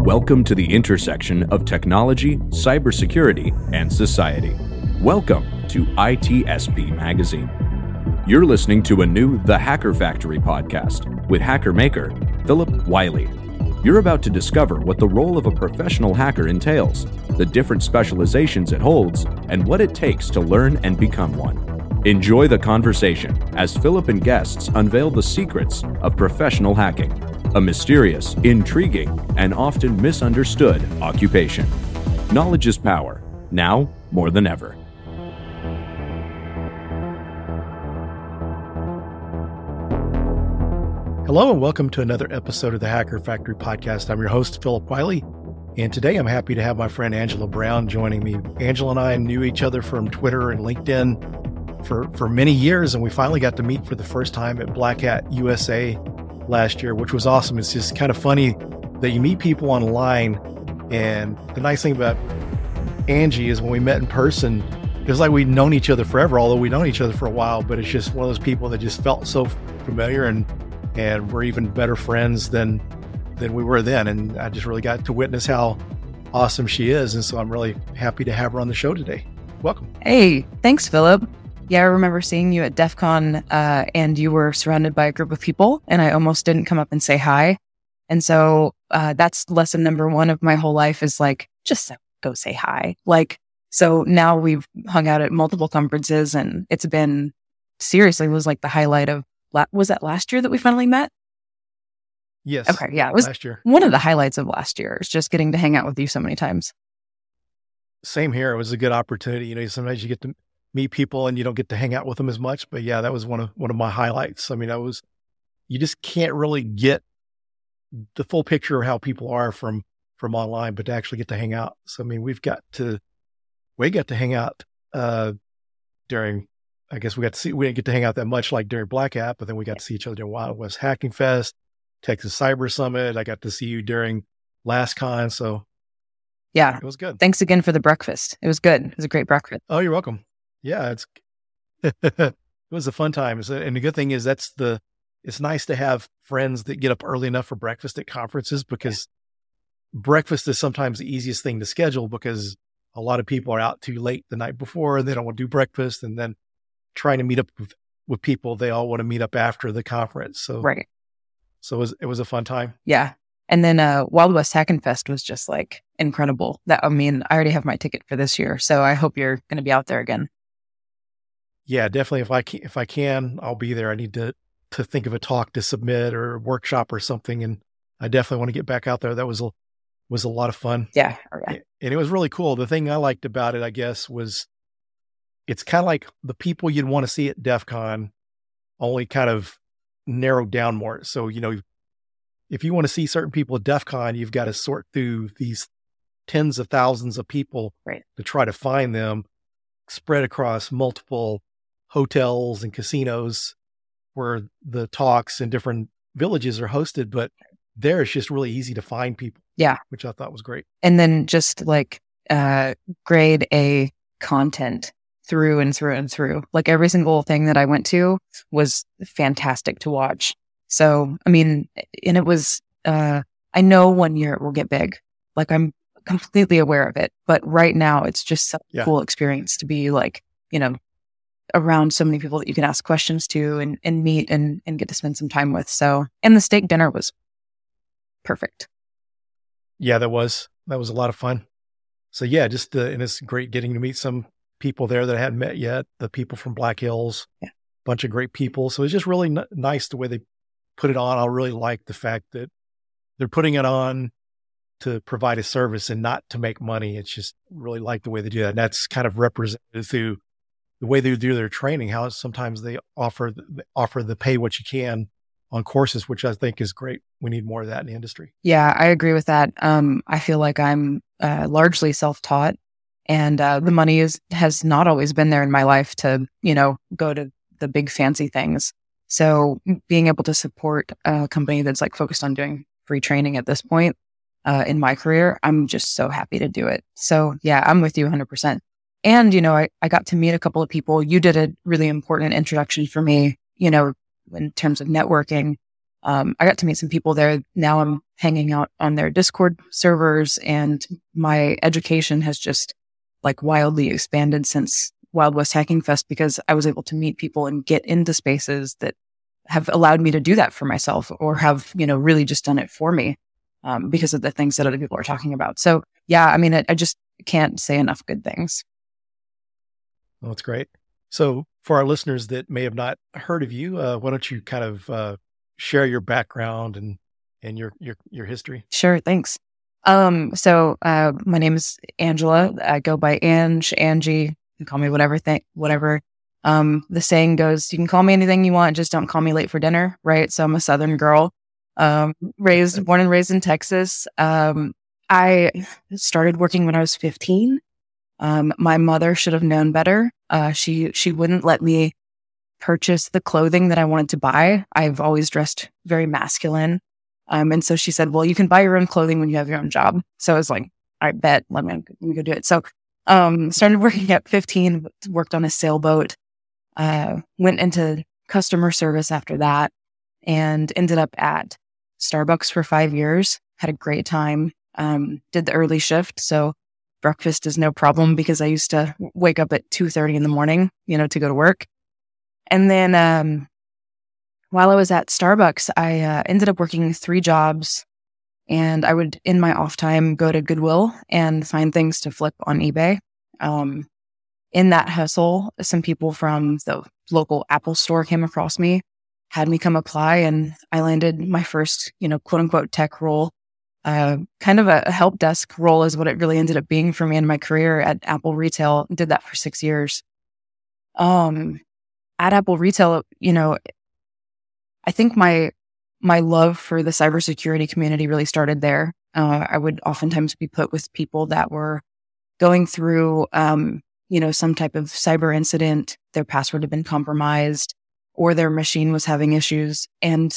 Welcome to the intersection of technology, cybersecurity, and society. Welcome to ITSP Magazine. You're listening to a new The Hacker Factory podcast with hacker maker Philip Wiley. You're about to discover what the role of a professional hacker entails, the different specializations it holds, and what it takes to learn and become one. Enjoy the conversation as Philip and guests unveil the secrets of professional hacking, a mysterious, intriguing, and often misunderstood occupation. Knowledge is power, now more than ever. Hello and welcome to another episode of the Hacker Factory podcast. I'm your host, Philip Wiley, and today I'm happy to have my friend Angela Brown joining me. Angela and I knew each other from Twitter and LinkedIn for many years, and we finally got to meet for the first time at Black Hat USA last year, which was awesome. It's just kind of funny that you meet people online, and the nice thing about Angie is when we met in person, it was like we'd known each other forever, although we'd known each other for a while, but it's just one of those people that just felt so familiar, and we're even better friends than we were then. And I just really got to witness how awesome she is. And so I'm really happy to have her on the show today. Welcome. Hey, thanks, Philip. Yeah, I remember seeing you at DEF CON and you were surrounded by a group of people and I almost didn't come up and say hi. And so that's lesson number one of my whole life is like, just go say hi. So now we've hung out at multiple conferences and it's been, seriously, was like the highlight of, was that last year that we finally met? Yes. Okay. Yeah. It was last year. One of the highlights of last year is just getting to hang out with you so many times. Same here. It was a good opportunity. You know, sometimes you get to meet people and you don't get to hang out with them as much, but yeah, that was one of my highlights. I mean, you just can't really get the full picture of how people are from online, but to actually get to hang out. So, I mean, we got to hang out, during, I guess we didn't get to hang out that much like during Black Hat, but then we got to see each other during Wild West Hacking Fest, Texas Cyber Summit. I got to see you during last con. So yeah, it was good. Thanks again for the breakfast. It was good. It was a great breakfast. Oh, you're welcome. Yeah, it was a fun time. And the good thing is it's nice to have friends that get up early enough for breakfast at conferences, because breakfast is sometimes the easiest thing to schedule because a lot of people are out too late the night before and they don't want to do breakfast, and then trying to meet up with people, they all want to meet up after the conference. So, right. So it was a fun time. Yeah. And then Wild West Hacking Fest was just like incredible. I already have my ticket for this year, so I hope you're going to be out there again. Yeah, definitely. If I can, I'll be there. I need to think of a talk to submit or a workshop or something, and I definitely want to get back out there. That was a lot of fun. Yeah. And it was really cool. The thing I liked about it, I guess, was it's kind of like the people you'd want to see at DEF CON, only kind of narrowed down more. So, you know, if you want to see certain people at DEF CON, you've got to sort through these tens of thousands of people to try to find them spread across multiple hotels and casinos where the talks in different villages are hosted. But there it's just really easy to find people. Yeah. Which I thought was great. And then just like grade A content through and through and through. Like every single thing that I went to was fantastic to watch. So, I mean, and it was, I know one year it will get big. Like I'm completely aware of it. But right now it's just such a cool experience to be like, you know, around so many people that you can ask questions to and meet and get to spend some time with. So, and the steak dinner was perfect. Yeah, that was a lot of fun. So yeah, and it's great getting to meet some people there that I hadn't met yet, the people from Black Hills, bunch of great people. So it's just really nice the way they put it on. I really like the fact that they're putting it on to provide a service and not to make money. It's just really like the way they do that. And that's kind of represented through the way they do their training, how sometimes they offer the pay what you can on courses, which I think is great. We need more of that in the industry. Yeah, I agree with that. I feel like I'm largely self-taught, and the money has not always been there in my life to, you know, go to the big fancy things. So being able to support a company that's like focused on doing free training at this point in my career, I'm just so happy to do it. So yeah, I'm with you 100%. And, you know, I got to meet a couple of people. You did a really important introduction for me, you know, in terms of networking. I got to meet some people there. Now I'm hanging out on their Discord servers, and my education has just like wildly expanded since Wild West Hacking Fest, because I was able to meet people and get into spaces that have allowed me to do that for myself, or have, really just done it for me, because of the things that other people are talking about. So yeah, I mean, I just can't say enough good things. Well, that's great. So for our listeners that may have not heard of you, why don't you kind of share your background and your history? Sure. Thanks. So my name is Angela. I go by Angie. You can call me whatever. The saying goes, you can call me anything you want, just don't call me late for dinner. Right. So I'm a Southern girl, born and raised in Texas. I started working when I was 15. My mother should have known better. She wouldn't let me purchase the clothing that I wanted to buy. I've always dressed very masculine. And so she said, well, you can buy your own clothing when you have your own job. So I was like, I bet, let me go do it. So, started working at 15, worked on a sailboat, went into customer service after that, and ended up at Starbucks for 5 years. Had a great time. Did the early shift. So breakfast is no problem, because I used to wake up at 2:30 in the morning, to go to work. And then, while I was at Starbucks, I ended up working 3 jobs, and I would, in my off time, go to Goodwill and find things to flip on eBay. In that hustle, some people from the local Apple store came across me, had me come apply, and I landed my first, quote unquote tech role. Kind of a help desk role is what it really ended up being for me in my career at Apple Retail. Did that for 6 years. At Apple Retail, I think my love for the cybersecurity community really started there. I would oftentimes be put with people that were going through, some type of cyber incident. Their password had been compromised, or their machine was having issues. And,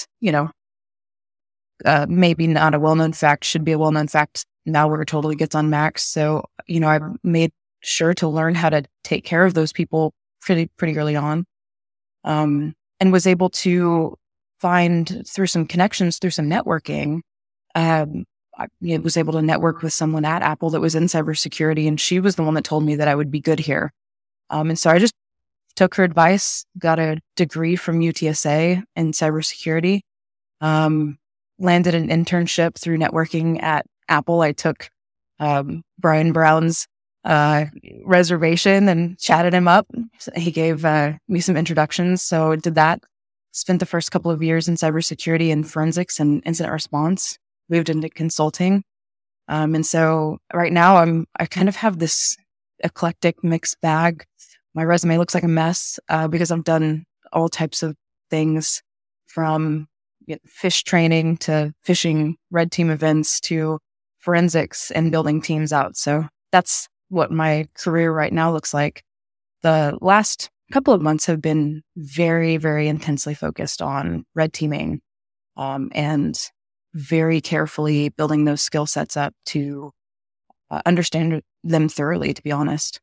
maybe not a well-known fact, should be a well-known fact. Malware totally gets on Macs. So, I made sure to learn how to take care of those people pretty early on. And was able to find, through some connections, through some networking, I was able to network with someone at Apple that was in cybersecurity, and she was the one that told me that I would be good here. And so I just took her advice, got a degree from UTSA in cybersecurity, landed an internship through networking at Apple. I took Brian Brown's reservation and chatted him up. He gave me some introductions. So I did that. Spent the first couple of years in cybersecurity and forensics and incident response. Moved into consulting. And so right now I kind of have this eclectic mixed bag. My resume looks like a mess because I've done all types of things, from fish training to fishing red team events to forensics and building teams out. So that's what my career right now looks like. The last couple of months have been very, very intensely focused on red teaming, and very carefully building those skill sets up to understand them thoroughly, to be honest.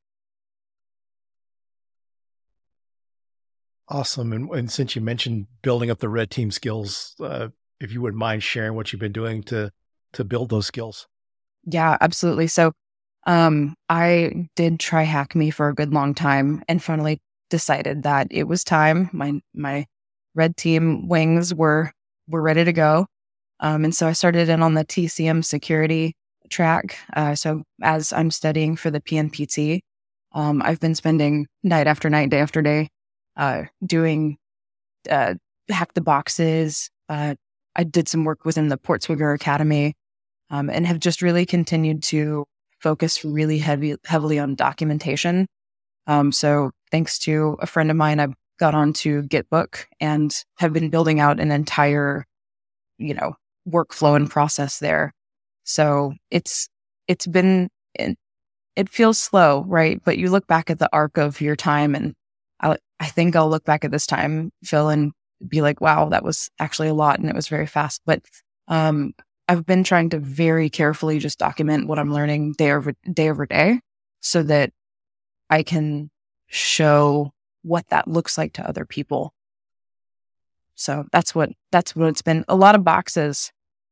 Awesome. And since you mentioned building up the red team skills, if you wouldn't mind sharing what you've been doing to build those skills. Yeah, absolutely. So I did try Hack Me for a good long time, and finally decided that it was time. My red team wings were ready to go. And so I started in on the TCM security track. So as I'm studying for the PNPT, I've been spending night after night, day after day, doing hack the boxes. I did some work within the Portswigger Academy, and have just really continued to focus really heavily on documentation. So thanks to a friend of mine, I got onto Gitbook and have been building out an entire, workflow and process there. So it's been, it feels slow, right? But you look back at the arc of your time, and I think I'll look back at this time, Phil, and be like, wow, that was actually a lot, and it was very fast. But I've been trying to very carefully just document what I'm learning day over day, so that I can show what that looks like to other people. So that's what it's been. A lot of boxes.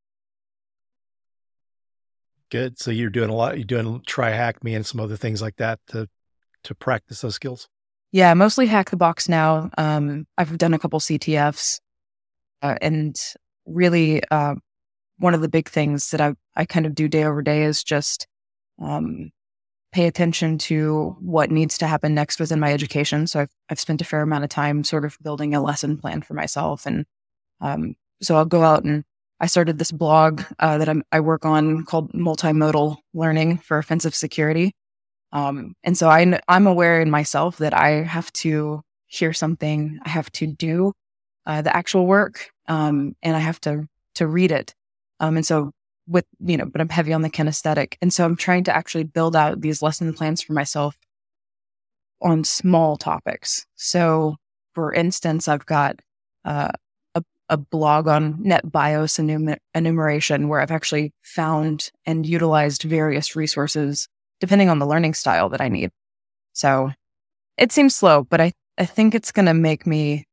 Good. So you're doing TryHackMe and some other things like that to practice those skills. Yeah, mostly Hack the Box now. I've done a couple CTFs, and really, one of the big things that I kind of do day over day is just pay attention to what needs to happen next within my education. So I've spent a fair amount of time sort of building a lesson plan for myself, and so I'll go out and I started this blog that I work on called Multimodal Learning for Offensive Security. And so I'm aware in myself that I have to hear something, I have to do the actual work, and I have to read it. And so but I'm heavy on the kinesthetic. And so I'm trying to actually build out these lesson plans for myself on small topics. So for instance, I've got a blog on net BIOS enumeration where I've actually found and utilized various resources depending on the learning style that I need. So it seems slow, but I think it's going to make me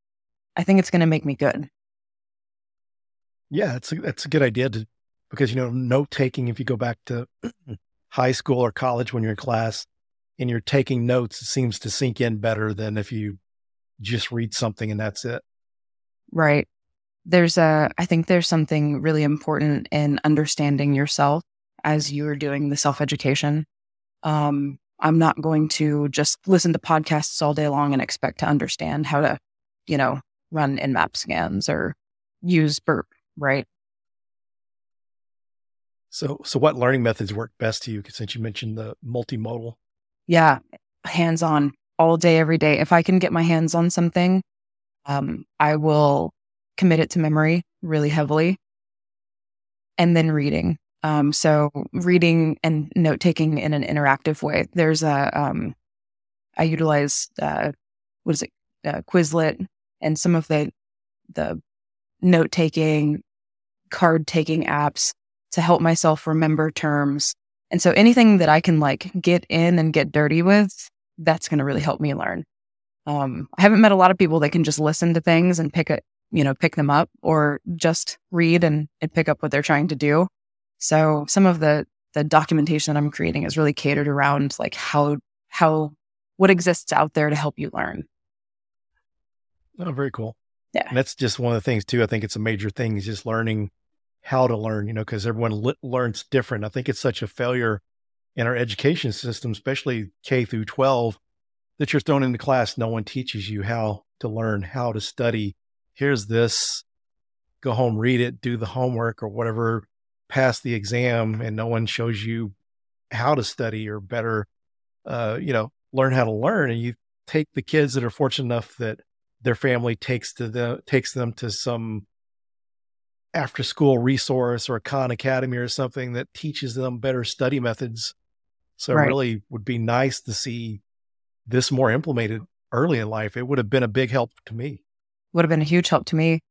good. Yeah, that's a good idea because note taking, if you go back to high school or college when you're in class and you're taking notes, it seems to sink in better than if you just read something and that's it. Right. I think there's something really important in understanding yourself as you're doing the self-education. I'm not going to just listen to podcasts all day long and expect to understand how to, run Nmap scans or use Burp, right? So what learning methods work best to you, since you mentioned the multimodal? Yeah, hands-on all day, every day. If I can get my hands on something, I will commit it to memory really heavily. And then reading. So reading and note-taking in an interactive way. There's I utilize, Quizlet and some of the note-taking, card-taking apps to help myself remember terms. And so anything that I can get in and get dirty with, that's going to really help me learn. I haven't met a lot of people that can just listen to things and pick them up, or just read and pick up what they're trying to do. So some of the documentation that I'm creating is really catered around what exists out there to help you learn. Oh, very cool. Yeah. And that's just one of the things too. I think it's a major thing is just learning how to learn, because everyone learns different. I think it's such a failure in our education system, especially K through 12, that you're thrown into class. No one teaches you how to learn, how to study. Here's this, go home, read it, do the homework or whatever, pass the exam, and no one shows you how to study or better, learn how to learn. And you take the kids that are fortunate enough that their family takes them to some after school resource or a Khan Academy or something that teaches them better study methods. So Right. It really would be nice to see this more implemented early in life. It would have been a big help to me. Would have been a huge help to me.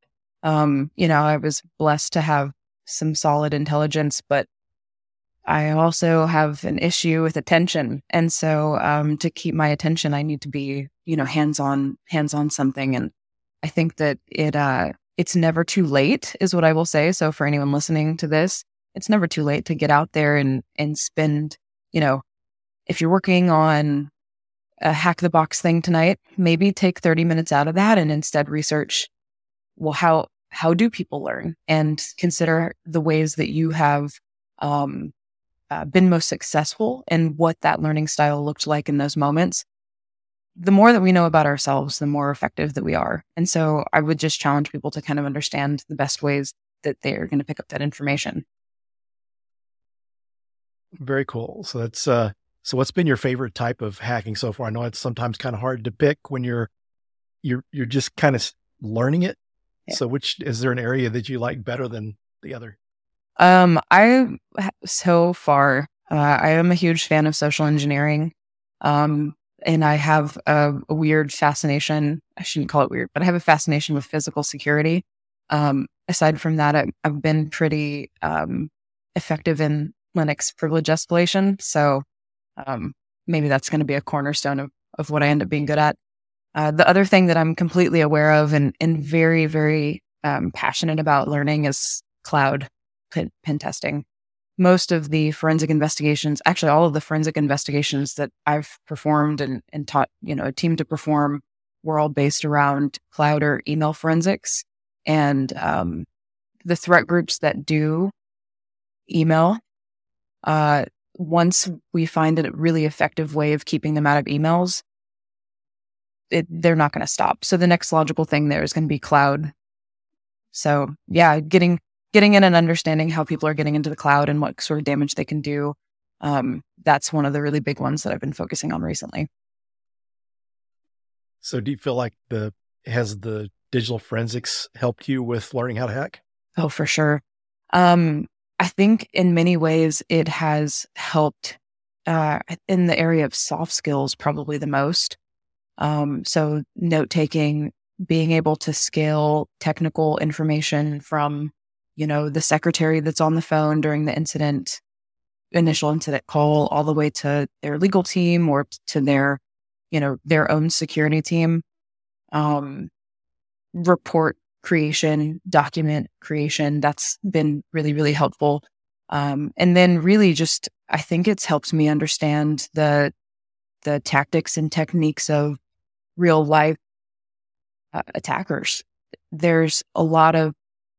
I was blessed to have some solid intelligence, but I also have an issue with attention. And so to keep my attention, I need to be, hands-on something. And I think that it's never too late is what I will say. So for anyone listening to this, it's never too late to get out there and spend, if you're working on a hack the box thing tonight, maybe take 30 minutes out of that and instead research, well, how do people learn, and consider the ways that you have been most successful and what that learning style looked like in those moments. The more that we know about ourselves, the more effective that we are. And so I would just challenge people to kind of understand the best ways that they're going to pick up that information. Very cool. So that's, so what's been your favorite type of hacking so far? I know it's sometimes kind of hard to pick when you're just kind of learning it. Yeah. So is there an area that you like better than the other? So far, I am a huge fan of social engineering. And I have a weird fascination. I shouldn't call it weird, but I have a fascination with physical security. Aside from that, I've been pretty effective in Linux privilege escalation. So maybe that's going to be a cornerstone of what I end up being good at. The other thing that I'm completely aware of and very, very passionate about learning is cloud pen testing. Most of the forensic investigations, actually all of the forensic investigations that I've performed and taught, a team to perform were all based around cloud or email forensics. And the threat groups that do email, once we find a really effective way of keeping them out of emails, they're not going to stop. So the next logical thing there is going to be cloud. So yeah, getting in and understanding how people are getting into the cloud and what sort of damage they can do. That's one of the really big ones that I've been focusing on recently. So do you feel like has the digital forensics helped you with learning how to hack? Oh, for sure. I think in many ways it has helped in the area of soft skills, probably the most. So note taking, being able to scale technical information from, the secretary that's on the phone during the initial incident call, all the way to their legal team or to their own security team. Report creation, document creation, that's been really, really helpful. And then really just, I think it's helped me understand the tactics and techniques of real life attackers. There's not a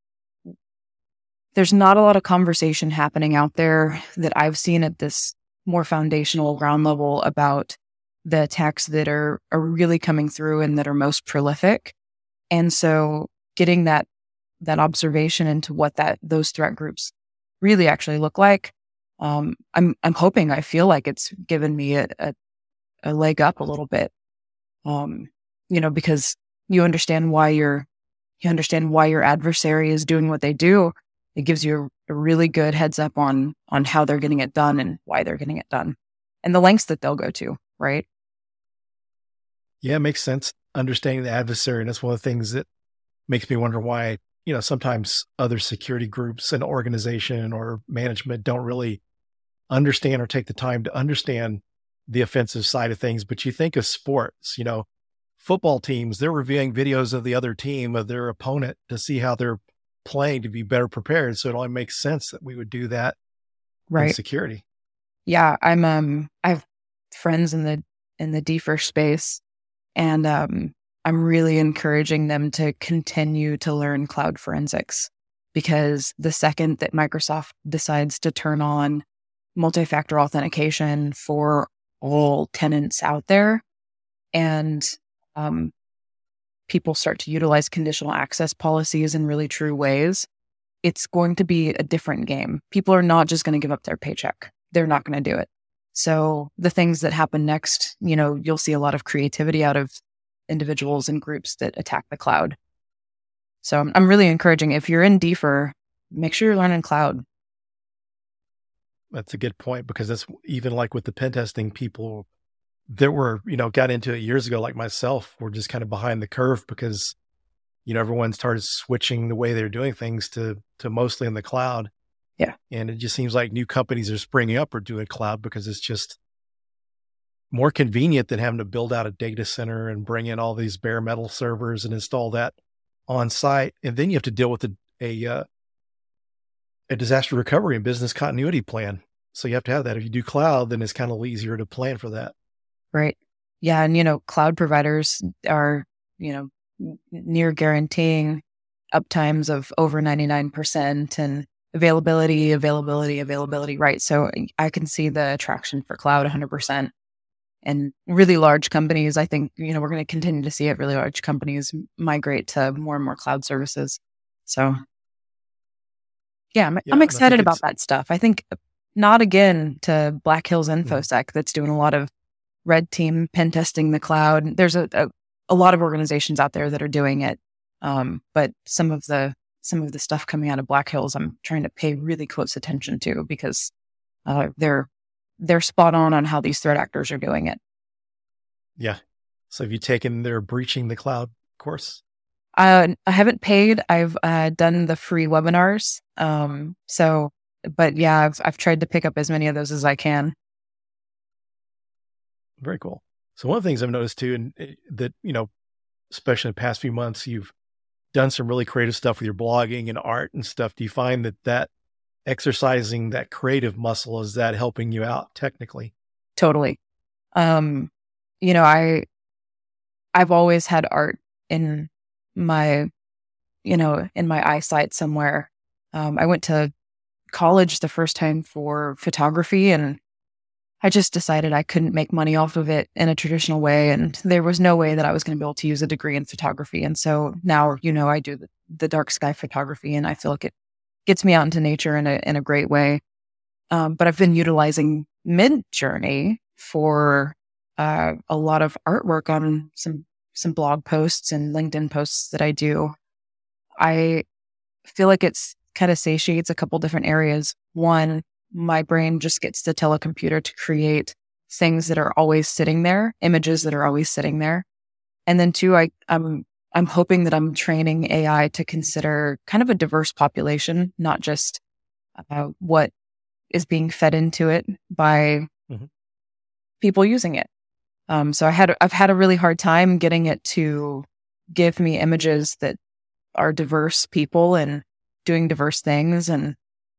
lot of conversation happening out there that I've seen at this more foundational ground level about the attacks that are really coming through and that are most prolific. And so getting that observation into what those threat groups really actually look like, I'm hoping, I feel like it's given me a leg up a little bit. Because you understand why your adversary is doing what they do. It gives you a really good heads up on how they're getting it done and why they're getting it done and the lengths that they'll go to, right? Yeah, it makes sense. Understanding the adversary. And that's one of the things that makes me wonder why, sometimes other security groups and organization or management don't really understand or take the time to understand the offensive side of things. But you think of sports, football teams, they're reviewing videos of the other team, of their opponent, to see how they're playing to be better prepared. So it only makes sense that we would do that in security. Yeah. I have friends in the DFIR space, and I'm really encouraging them to continue to learn cloud forensics, because the second that Microsoft decides to turn on multi-factor authentication for all tenants out there, and people start to utilize conditional access policies in really true ways, it's going to be a different game. People are not just going to give up their paycheck. They're not going to do it. So the things that happen next, you'll see a lot of creativity out of individuals and groups that attack the cloud. So I'm really encouraging, if you're in DFIR, make sure you're learning cloud. That's a good point, because that's even like with the pen testing people that were, got into it years ago, like myself, were just kind of behind the curve because, everyone started switching the way they're doing things to mostly in the cloud. Yeah. And it just seems like new companies are springing up or doing cloud because it's just more convenient than having to build out a data center and bring in all these bare metal servers and install that on site. And then you have to deal with a disaster recovery and business continuity plan. So you have to have that. If you do cloud, then it's kind of easier to plan for that. Right. Yeah. And, cloud providers are, near guaranteeing uptimes of over 99% and availability, right? So I can see the attraction for cloud 100%. And really large companies, I think, we're going to continue to see it. Really large companies migrate to more and more cloud services. So yeah, I'm excited about that stuff. I think nod again to Black Hills InfoSec that's doing a lot of red team pen testing the cloud. There's a lot of organizations out there that are doing it. But some of the stuff coming out of Black Hills, I'm trying to pay really close attention to, because they're spot on how these threat actors are doing it. Yeah. So have you taken their Breaching the Cloud course? I haven't paid. I've done the free webinars. But yeah, I've tried to pick up as many of those as I can. Very cool. So one of the things I've noticed too, and that, especially in the past few months, you've done some really creative stuff with your blogging and art and stuff. Do you find that exercising that creative muscle, is that helping you out technically? Totally. I've always had art in my, in my eyesight somewhere. I went to college the first time for photography, and I just decided I couldn't make money off of it in a traditional way. And there was no way that I was going to be able to use a degree in photography. And so now, I do the dark sky photography, and I feel like it gets me out into nature in a great way. But I've been utilizing Midjourney for a lot of artwork on some blog posts and LinkedIn posts that I do. I feel like it's kind of satiates a couple different areas. One, my brain just gets to tell a computer to create things that are always sitting there, images that are always sitting there. And then two, I'm hoping that I'm training AI to consider kind of a diverse population, not just what is being fed into it by people using it. So I've had a really hard time getting it to give me images that are diverse people and doing diverse things. And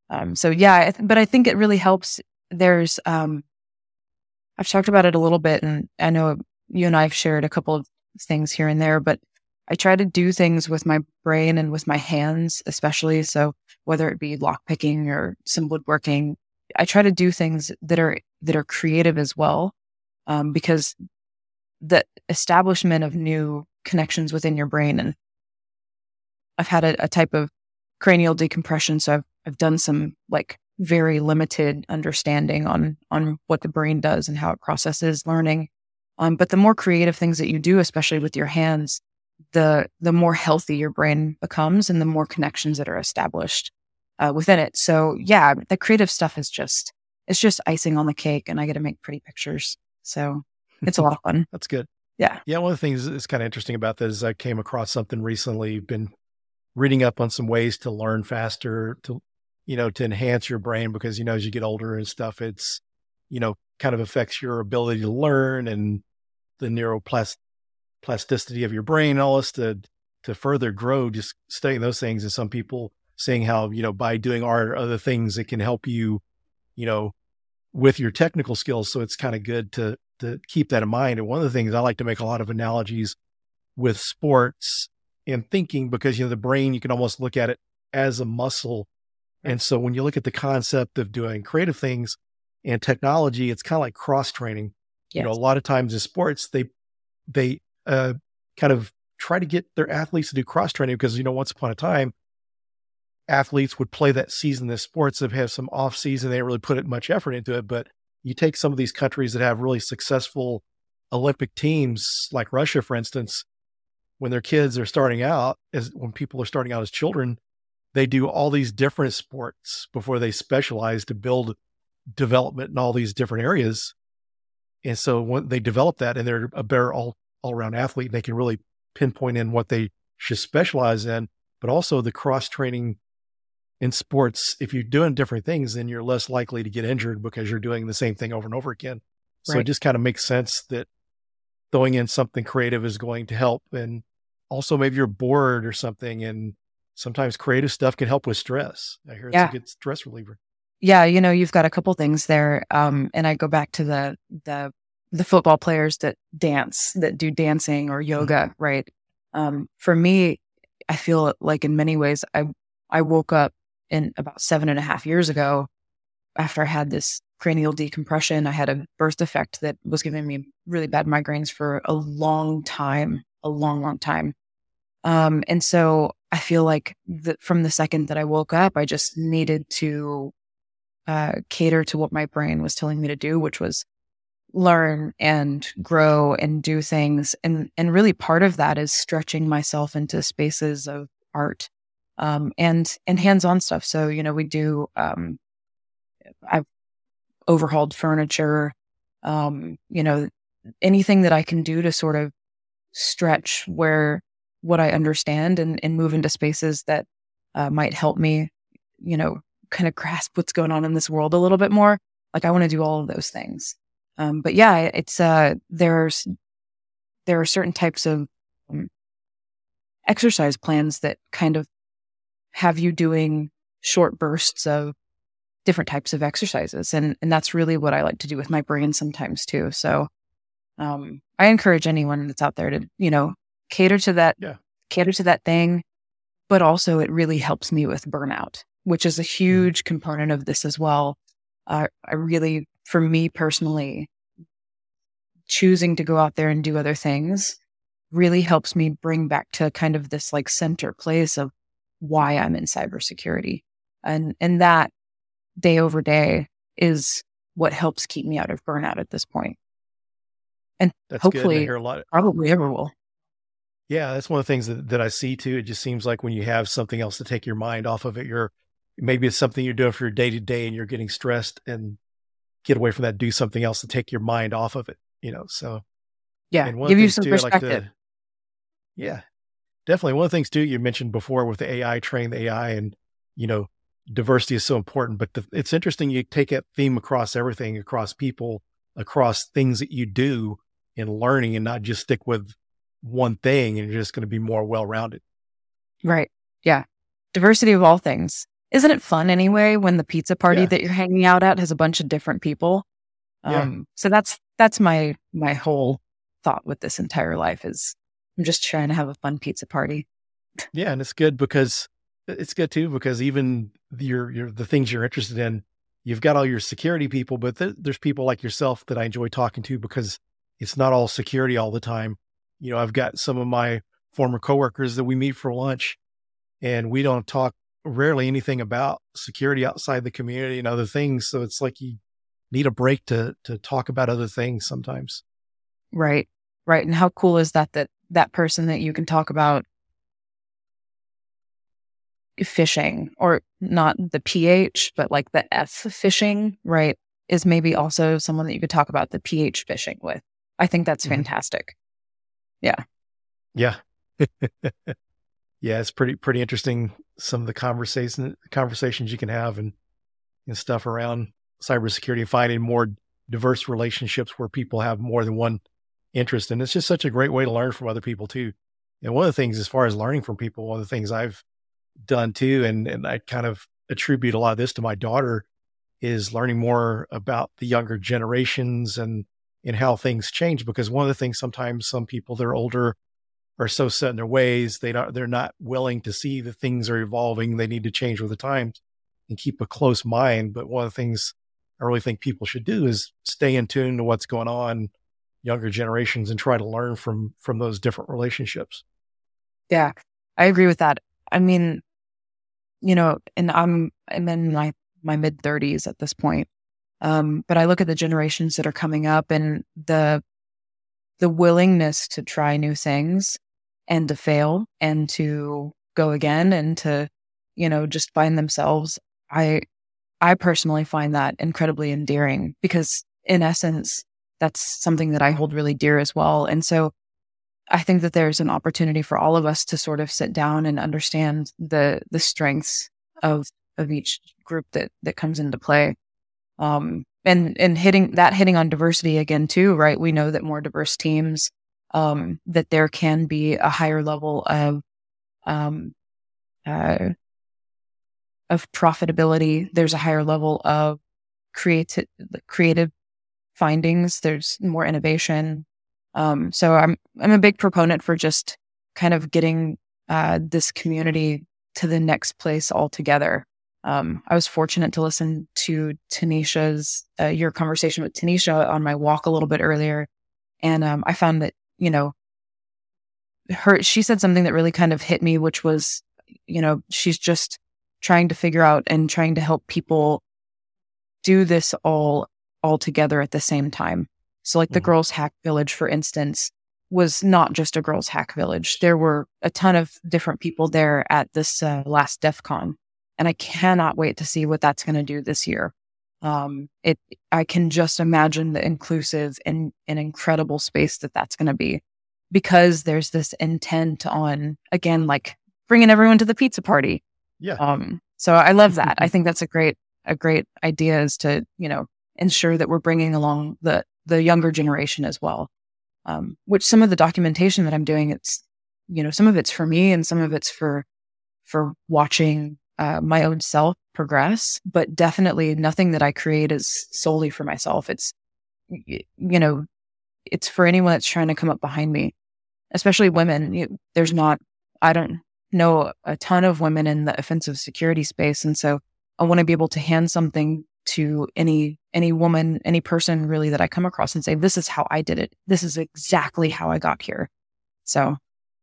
but I think it really helps. There's, I've talked about it a little bit, and I know you and I have shared a couple of things here and there, but I try to do things with my brain and with my hands, especially. So whether it be lockpicking or some woodworking, I try to do things that are creative as well, because the establishment of new connections within your brain, and I've had a type of cranial decompression, so I've done some like very limited understanding on what the brain does and how it processes learning. But the more creative things that you do, especially with your hands, the more healthy your brain becomes and the more connections that are established within it. So yeah, the creative stuff is just icing on the cake, and I get to make pretty pictures. So it's a lot of fun. That's good. Yeah. Yeah. One of the things that's kind of interesting about this is I came across something recently, been reading up on some ways to learn faster, to enhance your brain, because, as you get older and stuff, it's, kind of affects your ability to learn and the neuroplasticity of your brain, all this to further grow, just studying those things. And some people saying how, by doing art or other things, it can help you, with your technical skills. So it's kind of good to keep that in mind. And one of the things I like to make a lot of analogies with sports and thinking, because, the brain, you can almost look at it as a muscle. And so when you look at the concept of doing creative things and technology, it's kind of like cross training. Yes. A lot of times in sports, they kind of try to get their athletes to do cross training because, once upon a time, athletes would play that season in sports that have some off season. They didn't really put much effort into it. But you take some of these countries that have really successful Olympic teams, like Russia, for instance, when their kids are starting out, when people are starting out as children, they do all these different sports before they specialize to build development in all these different areas. And so when they develop that and they're a better all around athlete, they can really pinpoint in what they should specialize in. But also the cross training in sports, if you're doing different things, then you're less likely to get injured because you're doing the same thing over and over again. So It just kind of makes sense that throwing in something creative is going to help. And also maybe you're bored or something, and sometimes creative stuff can help with stress. I hear it's a good stress reliever. Yeah. You've got a couple things there. And I go back to the football players that do dancing or yoga, right? For me, I feel like in many ways, I woke up in about 7.5 years ago after I had this cranial decompression. I had a birth defect that was giving me really bad migraines for a long time. And so I feel like from the second that I woke up, I just needed to cater to what my brain was telling me to do, which was learn and grow and do things. And really part of that is stretching myself into spaces of art and hands-on stuff. So, we do, I've overhauled furniture, anything that I can do to sort of stretch what I understand and move into spaces that might help me, kind of grasp what's going on in this world a little bit more. Like I want to do all of those things. But yeah, it's there are certain types of exercise plans that kind of have you doing short bursts of different types of exercises. And that's really what I like to do with my brain sometimes too. So I encourage anyone that's out there to, cater to that thing. But also it really helps me with burnout, which is a huge component of this as well. I really, for me personally, choosing to go out there and do other things really helps me bring back to kind of this like center place of why I'm in cybersecurity. And that day over day is what helps keep me out of burnout at this point. And that's hopefully, good. I hear a lot probably ever will. Yeah, that's one of the things that I see too. It just seems like when you have something else to take your mind off of it, maybe it's something you're doing for your day to day and you're getting stressed, and get away from that, do something else to take your mind off of it, so. Yeah, And one give of the you things some too, perspective. yeah, definitely. One of the things too, you mentioned before with the AI, train the AI, and, diversity is so important, but it's interesting. You take that theme across everything, across people, across things that you do in learning, and not just stick with one thing, and you're just going to be more well-rounded. Right. Yeah. Diversity of all things. Isn't it fun anyway when the pizza party Yeah. that you're hanging out at has a bunch of different people? Yeah. So that's my whole thought with this entire life is I'm just trying to have a fun pizza party. Yeah. And it's good too, because even the things you're interested in, you've got all your security people, but there's people like yourself that I enjoy talking to, because it's not all security all the time. I've got some of my former coworkers that we meet for lunch, and we don't talk rarely anything about security outside the community and other things. So it's like you need a break to talk about other things sometimes. Right. Right. And how cool is that person that you can talk about phishing, or not the PH, but like the F phishing, right, is maybe also someone that you could talk about the PH phishing with. I think that's fantastic. Yeah. Yeah. Yeah. It's pretty interesting. Some of the conversations you can have and stuff around cybersecurity, finding more diverse relationships where people have more than one interest. And it's just such a great way to learn from other people too. And one of the things, as far as learning from people, one of the things I've done too, and I kind of attribute a lot of this to my daughter, is learning more about the younger generations and how things change. Because one of the things, sometimes some people that are older are so set in their ways, they're not willing to see that things are evolving. They need to change with the times and keep a close mind. But one of the things I really think people should do is stay in tune to what's going on, younger generations, and try to learn from those different relationships. Yeah, I agree with that. I mean, and I'm in my mid 30s at this point. But I look at the generations that are coming up, and the willingness to try new things and to fail and to go again and to, just find themselves. I personally find that incredibly endearing, because in essence, that's something that I hold really dear as well. And so I think that there's an opportunity for all of us to sort of sit down and understand the strengths of each group that comes into play. And hitting on diversity again too, right? We know that more diverse teams, that there can be a higher level of profitability. There's a higher level of creative findings. There's more innovation. So I'm a big proponent for just kind of getting this community to the next place altogether. I was fortunate to listen to Tanisha's your conversation with Tanisha on my walk a little bit earlier, and I found that she said something that really kind of hit me, which was she's just trying to figure out and trying to help people do this all together at the same time. So like the Girls Hack Village, for instance, was not just a Girls Hack Village. There were a ton of different people there at this last DEF CON. And I cannot wait to see what that's going to do this year. I can just imagine the inclusive and incredible space that's going to be, because there's this intent on, again, like bringing everyone to the pizza party. Yeah. So I love that. I think that's a great idea, is to, ensure that we're bringing along the the younger generation as well. Which some of the documentation that I'm doing, it's, some of it's for me and some of it's for watching my own self progress, but definitely nothing that I create is solely for myself. It's, it's for anyone that's trying to come up behind me, especially women. I don't know a ton of women in the offensive security space. And so I want to be able to hand something to any woman, any person really that I come across and say, this is how I did it. This is exactly how I got here. So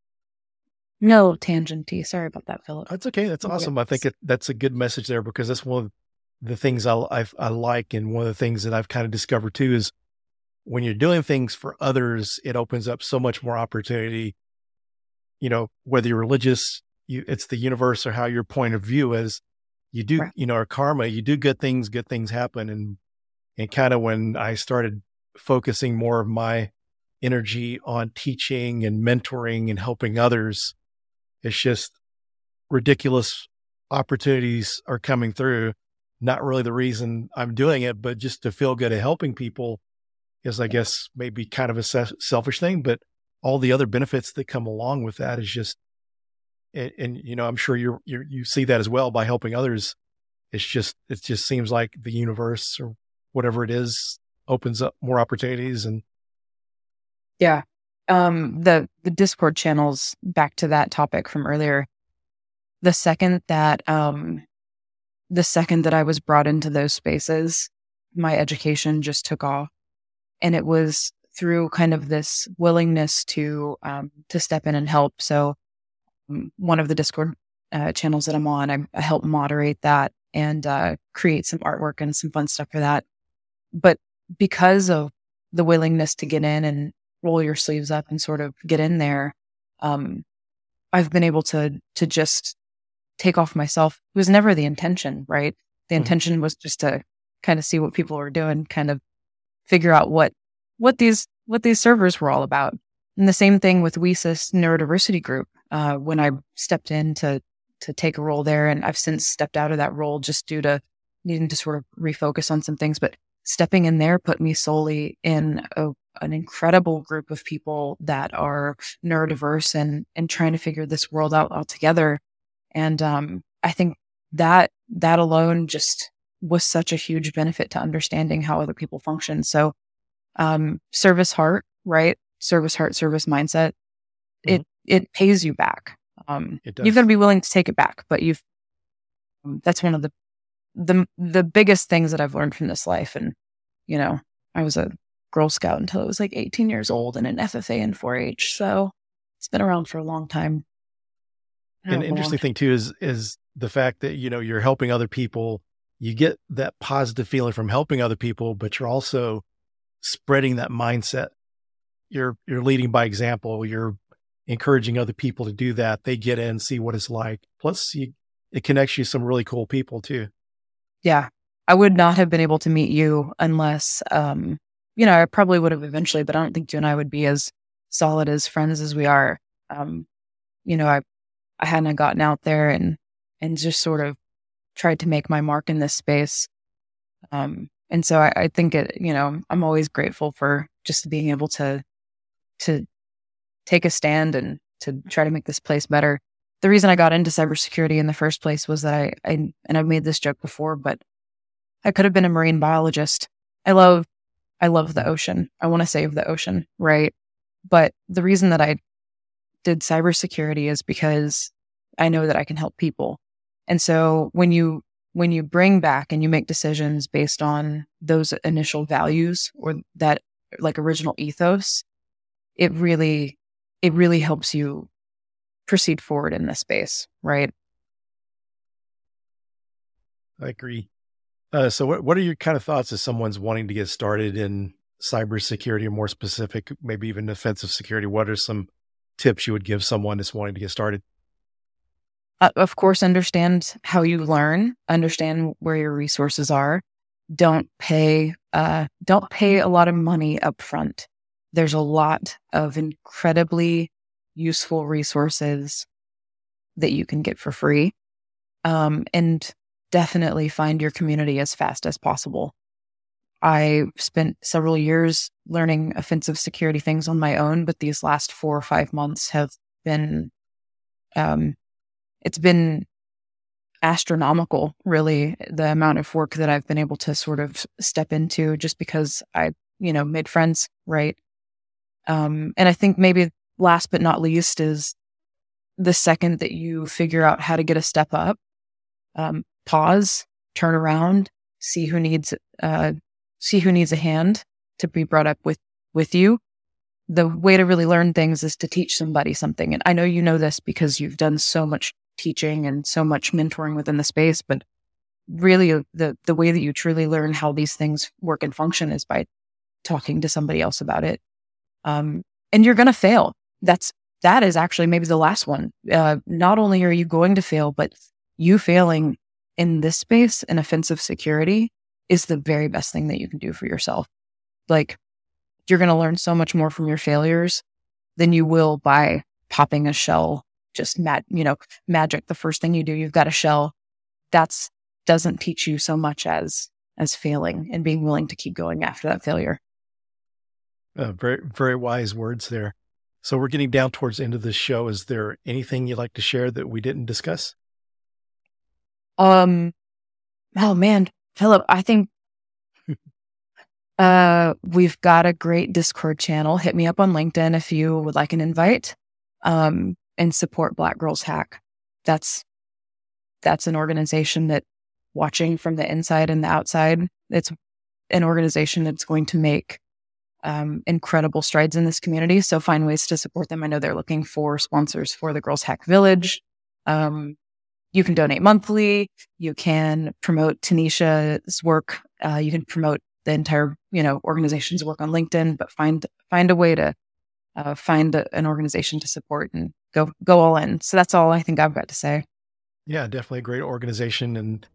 no tangenty. Sorry about that, Philip. That's okay. That's awesome. I think that's a good message there, because that's one of the things I like. And one of the things that I've kind of discovered too is when you're doing things for others, it opens up so much more opportunity. Whether you're religious, it's the universe or how your point of view is. You do, right. Or karma, you do good things happen. And kind of when I started focusing more of my energy on teaching and mentoring and helping others, it's just ridiculous opportunities are coming through. Not really the reason I'm doing it, but just to feel good at helping people is, I guess, maybe kind of a selfish thing, but all the other benefits that come along with that is just, and I'm sure you see that as well by helping others. It just seems like the universe or whatever it is opens up more opportunities. And yeah, the Discord channels, back to that topic from earlier, the second that I was brought into those spaces, my education just took off, and it was through kind of this willingness to step in and help. So one of the Discord channels that I'm on, I help moderate that and create some artwork and some fun stuff for that. But because of the willingness to get in and roll your sleeves up and sort of get in there, I've been able to just take off myself. It was never the intention, right? The intention was just to kind of see what people were doing, kind of figure out what these servers were all about. And the same thing with WESIS Neurodiversity Group. When I stepped in to take a role there, and I've since stepped out of that role just due to needing to sort of refocus on some things, but stepping in there put me solely in an incredible group of people that are neurodiverse and trying to figure this world out altogether. And I think that alone just was such a huge benefit to understanding how other people function. So service heart, right? Service heart, service mindset. Mm-hmm. It pays you back. It does. You've got to be willing to take it back, but that's one of the biggest things that I've learned from this life. And, I was a Girl Scout until I was like 18 years old and an FFA and 4-H. So it's been around for a long time. An interesting thing too is the fact that, you're helping other people. You get that positive feeling from helping other people, but you're also spreading that mindset. You're leading by example. You're encouraging other people to do that. They get in, see what it's like. Plus it connects you to some really cool people too. Yeah. I would not have been able to meet you unless, I probably would have eventually, but I don't think you and I would be as solid as friends as we are. I hadn't gotten out there and just sort of tried to make my mark in this space. And so I think I'm always grateful for just being able to take a stand and to try to make this place better. The reason I got into cybersecurity in the first place was that and I've made this joke before, but I could have been a marine biologist. I love the ocean. I want to save the ocean, right? But the reason that I did cybersecurity is because I know that I can help people. And so when you bring back and you make decisions based on those initial values or that like original ethos, it really helps you proceed forward in this space, right? I agree. So what are your kind of thoughts as someone's wanting to get started in cybersecurity, or more specific, maybe even offensive security? What are some tips you would give someone that's wanting to get started? Of course, understand how you learn, understand where your resources are. Don't pay a lot of money up front. There's a lot of incredibly useful resources that you can get for free. And definitely find your community as fast as possible. I spent several years learning offensive security things on my own, but these last 4 or 5 months have been, it's been astronomical, really, the amount of work that I've been able to sort of step into just because I, made friends, right? And I think maybe last but not least is the second that you figure out how to get a step up, pause, turn around, see who needs a hand to be brought up with you. The way to really learn things is to teach somebody something. And I know you know this because you've done so much teaching and so much mentoring within the space, but really the way that you truly learn how these things work and function is by talking to somebody else about it. And you're going to fail. That is actually maybe the last one. Not only are you going to fail, but you failing in this space in offensive security is the very best thing that you can do for yourself. Like, you're going to learn so much more from your failures than you will by popping a shell. Just magic. The first thing you do, you've got a shell. That's doesn't teach you so much as failing and being willing to keep going after that failure. Very, very wise words there. So we're getting down towards the end of this show. Is there anything you'd like to share that we didn't discuss? Oh man, Philip, I think we've got a great Discord channel. Hit me up on LinkedIn if you would like an invite. And support Black Girls Hack. That's an organization that, watching from the inside and the outside, it's an organization that's going to make incredible strides in this community. So find ways to support them. I know they're looking for sponsors for the Girls Hack Village. You can donate monthly. You can promote Tanisha's work. You can promote the entire, organization's work on LinkedIn, but find a way to find an organization to support and go all in. So that's all I think I've got to say. Yeah, definitely a great organization. And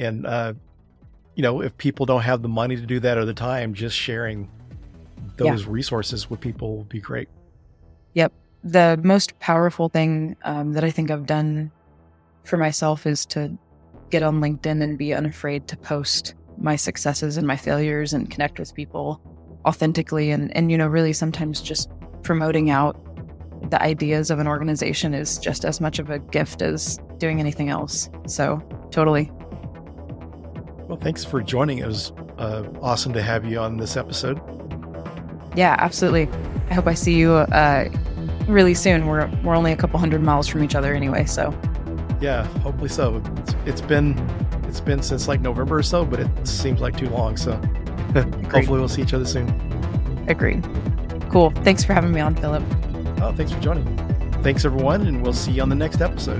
if people don't have the money to do that or the time, just sharing those resources with people would be great. Yep. The most powerful thing that I think I've done for myself is to get on LinkedIn and be unafraid to post my successes and my failures and connect with people authentically. And really sometimes just promoting out the ideas of an organization is just as much of a gift as doing anything else. So totally. Well, thanks for joining. It was awesome to have you on this episode. Yeah, absolutely. I hope I see you really soon. We're only a couple 100 miles from each other anyway, so. Yeah, hopefully so. It's been since like November or so, but it seems like too long. So hopefully we'll see each other soon. Agreed. Cool. Thanks for having me on, Philip. Oh, thanks for joining. Thanks, everyone, and we'll see you on the next episode.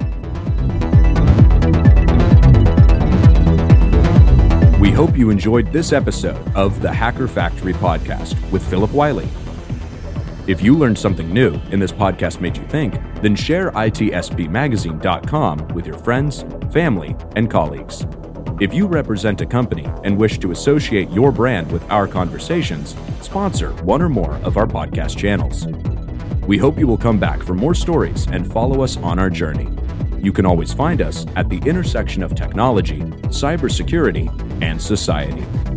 We hope you enjoyed this episode of the Hacker Factory podcast with Philip Wiley. If you learned something new and this podcast made you think, then share itspmagazine.com with your friends, family, and colleagues. If you represent a company and wish to associate your brand with our conversations, sponsor one or more of our podcast channels. We hope you will come back for more stories and follow us on our journey. You can always find us at the intersection of technology, cybersecurity, and society.